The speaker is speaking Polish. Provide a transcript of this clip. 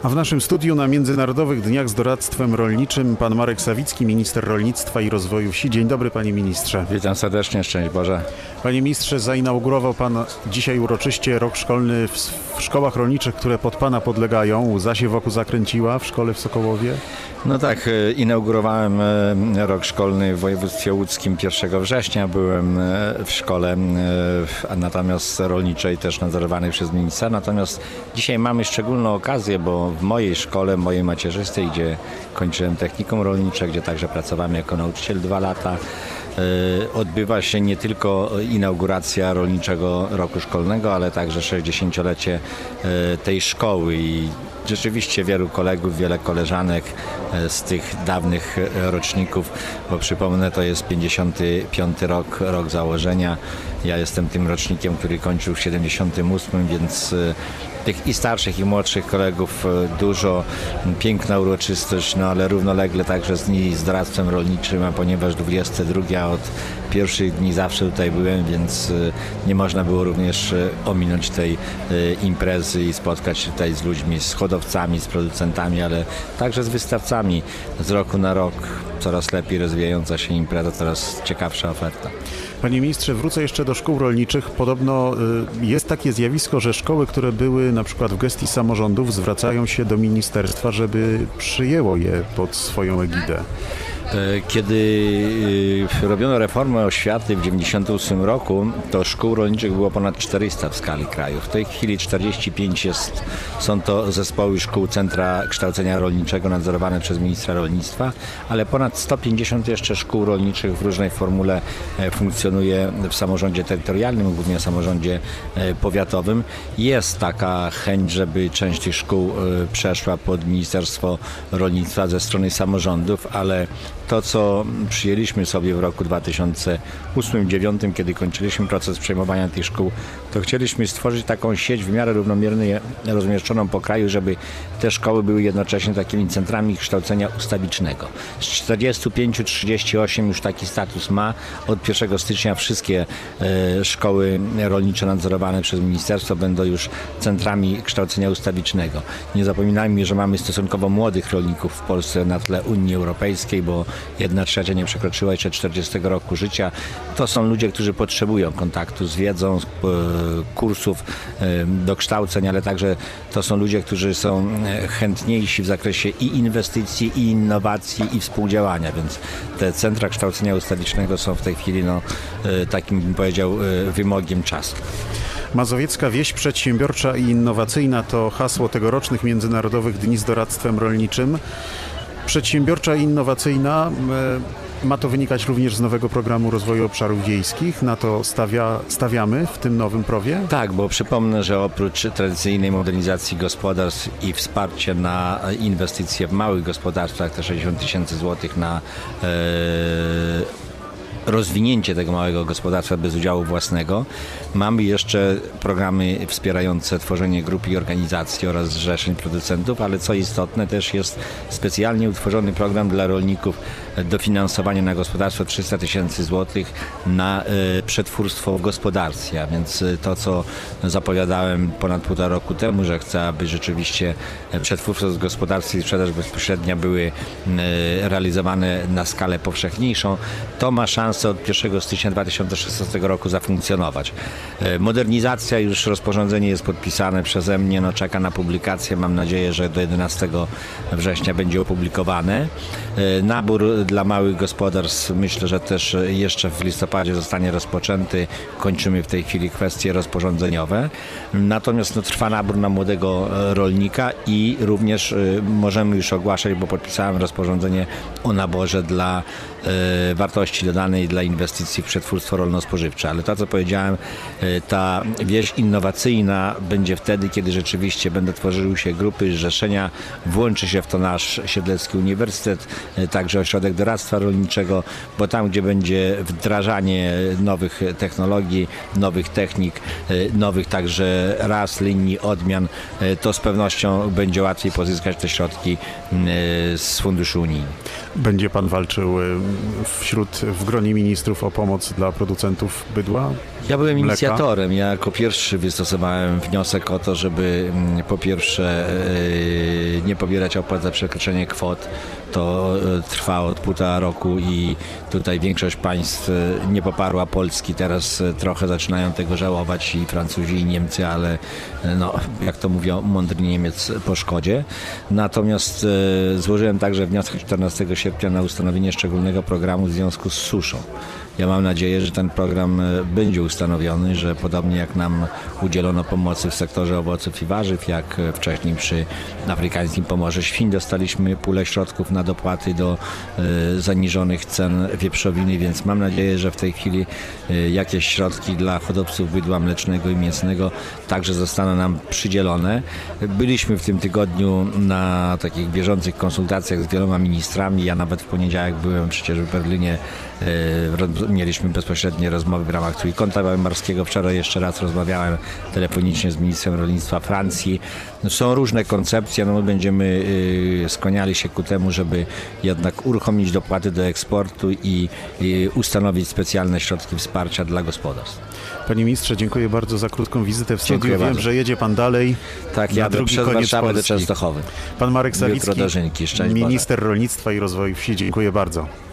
A w naszym studiu na Międzynarodowych Dniach z Doradztwem Rolniczym pan Marek Sawicki, minister rolnictwa i rozwoju wsi. Dzień dobry, panie ministrze. Witam serdecznie, szczęść Boże. Panie ministrze, zainaugurował pan dzisiaj uroczyście rok szkolny w szkołach rolniczych, które pod pana podlegają. Łza się wokół zakręciła w szkole w Sokołowie? No tak, inaugurowałem rok szkolny w województwie łódzkim 1 września. Byłem w szkole natomiast rolniczej, też nadzorowanej przez ministra. Natomiast dzisiaj mamy szczególną okazję, bo w mojej szkole, mojej macierzystej, gdzie kończyłem technikum rolnicze, gdzie także pracowałem jako nauczyciel 2 lata, odbywa się nie tylko inauguracja rolniczego roku szkolnego, ale także 60-lecie tej szkoły i rzeczywiście wielu kolegów, wiele koleżanek z tych dawnych roczników, bo przypomnę, to jest 55 rok założenia. Ja jestem tym rocznikiem, który kończył w 78, więc tych i starszych, i młodszych kolegów dużo, piękna uroczystość, no ale równolegle także z doradztwem rolniczym, a ponieważ 22 od pierwszych dni zawsze tutaj byłem, więc nie można było również ominąć tej imprezy i spotkać się tutaj z ludźmi, z hodowcami, z producentami, ale także z wystawcami. Z roku na rok coraz lepiej rozwijająca się impreza, coraz ciekawsza oferta. Panie ministrze, wrócę jeszcze do szkół rolniczych. Podobno jest takie zjawisko, że szkoły, które były na przykład w gestii samorządów, zwracają się do ministerstwa, żeby przyjęło je pod swoją egidę. Kiedy robiono reformę oświaty w 1998 roku, to szkół rolniczych było ponad 400 w skali kraju. W tej chwili 45 są to zespoły szkół Centra Kształcenia Rolniczego nadzorowane przez ministra rolnictwa, ale ponad 150 jeszcze szkół rolniczych w różnej formule funkcjonuje w samorządzie terytorialnym, głównie w samorządzie powiatowym. Jest taka chęć, żeby część tych szkół przeszła pod Ministerstwo Rolnictwa ze strony samorządów, ale to, co przyjęliśmy sobie w roku 2008-2009, kiedy kończyliśmy proces przejmowania tych szkół, to chcieliśmy stworzyć taką sieć w miarę równomiernie rozmieszczoną po kraju, żeby te szkoły były jednocześnie takimi centrami kształcenia ustawicznego. Z 45, 38 już taki status ma. Od 1 stycznia wszystkie szkoły rolnicze nadzorowane przez ministerstwo będą już centrami kształcenia ustawicznego. Nie zapominajmy, że mamy stosunkowo młodych rolników w Polsce na tle Unii Europejskiej, bo 1/3 nie przekroczyła jeszcze 40 roku życia. To są ludzie, którzy potrzebują kontaktu z wiedzą, kursów, dokształceń, ale także to są ludzie, którzy są chętniejsi w zakresie i inwestycji, i innowacji, i współdziałania, więc te centra kształcenia ustawicznego są w tej chwili takim, bym powiedział, wymogiem czasu. Mazowiecka wieś przedsiębiorcza i innowacyjna to hasło tegorocznych Międzynarodowych Dni z Doradztwem Rolniczym. Przedsiębiorcza i innowacyjna ma to wynikać również z nowego programu rozwoju obszarów wiejskich. Na to stawiamy w tym nowym prowie? Tak, bo przypomnę, że oprócz tradycyjnej modernizacji gospodarstw i wsparcie na inwestycje w małych gospodarstwach, te 60 000 złotych na rozwinięcie tego małego gospodarstwa bez udziału własnego. Mamy jeszcze programy wspierające tworzenie grup i organizacji oraz zrzeszeń producentów, ale co istotne, też jest specjalnie utworzony program dla rolników dofinansowanie na gospodarstwo 300 000 złotych na przetwórstwo w gospodarstwie, a więc to, co zapowiadałem ponad 1,5 roku temu, że chcę, aby rzeczywiście przetwórstwo w gospodarstwie i sprzedaż bezpośrednia były realizowane na skalę powszechniejszą, to ma szansę od 1 stycznia 2016 roku zafunkcjonować. Modernizacja, już rozporządzenie jest podpisane przeze mnie, czeka na publikację, mam nadzieję, że do 11 września będzie opublikowane. Nabór dla małych gospodarstw, myślę, że też jeszcze w listopadzie zostanie rozpoczęty. Kończymy w tej chwili kwestie rozporządzeniowe. Natomiast trwa nabór na młodego rolnika i również możemy już ogłaszać, bo podpisałem rozporządzenie o naborze dla wartości dodanej dla inwestycji w przetwórstwo rolno-spożywcze. Ale to, co powiedziałem, ta wieś innowacyjna będzie wtedy, kiedy rzeczywiście będą tworzyły się grupy, zrzeszenia, włączy się w to nasz Siedlecki Uniwersytet, także Ośrodek Doradztwa Rolniczego, bo tam, gdzie będzie wdrażanie nowych technologii, nowych technik, nowych także ras, linii, odmian, to z pewnością będzie łatwiej pozyskać te środki z funduszy unijnych. Będzie pan walczył w gronie ministrów o pomoc dla producentów bydła? Ja byłem mleka? inicjatorem. Ja jako pierwszy wystosowałem wniosek o to, żeby po pierwsze nie pobierać opłat za przekroczenie kwot. To trwa od 1,5 roku i tutaj większość państw nie poparła Polski. Teraz trochę zaczynają tego żałować i Francuzi, i Niemcy, ale no, jak to mówią, mądry Niemiec po szkodzie. Natomiast złożyłem także wniosek 14 sierpnia na ustanowienie szczególnego programu w związku z suszą. Ja mam nadzieję, że ten program będzie ustanowiony, że podobnie jak nam udzielono pomocy w sektorze owoców i warzyw, jak wcześniej przy afrykańskim pomorze świń dostaliśmy pulę środków na dopłaty do zaniżonych cen wieprzowiny, więc mam nadzieję, że w tej chwili jakieś środki dla hodowców bydła mlecznego i mięsnego także zostaną nam przydzielone. Byliśmy w tym tygodniu na takich bieżących konsultacjach z wieloma ministrami. Ja nawet w poniedziałek byłem przecież w Berlinie. Mieliśmy bezpośrednie rozmowy w ramach Trójkąta Weimarskiego. Wczoraj jeszcze raz rozmawiałem telefonicznie z ministrem rolnictwa Francji. Są różne koncepcje, no my będziemy skłaniali się ku temu, żeby jednak uruchomić dopłaty do eksportu i ustanowić specjalne środki wsparcia dla gospodarstw. Panie ministrze, dziękuję bardzo za krótką wizytę w studiu. Dziękuję Wiem, bardzo. że jedzie pan dalej. Tak, na jadę drugi przez koniec Warszawę do Polski. Częstochowy. Pan Marek Jutro Sawicki, do Żynki. Szczęść Boże. minister rolnictwa i rozwoju wsi. Dziękuję bardzo.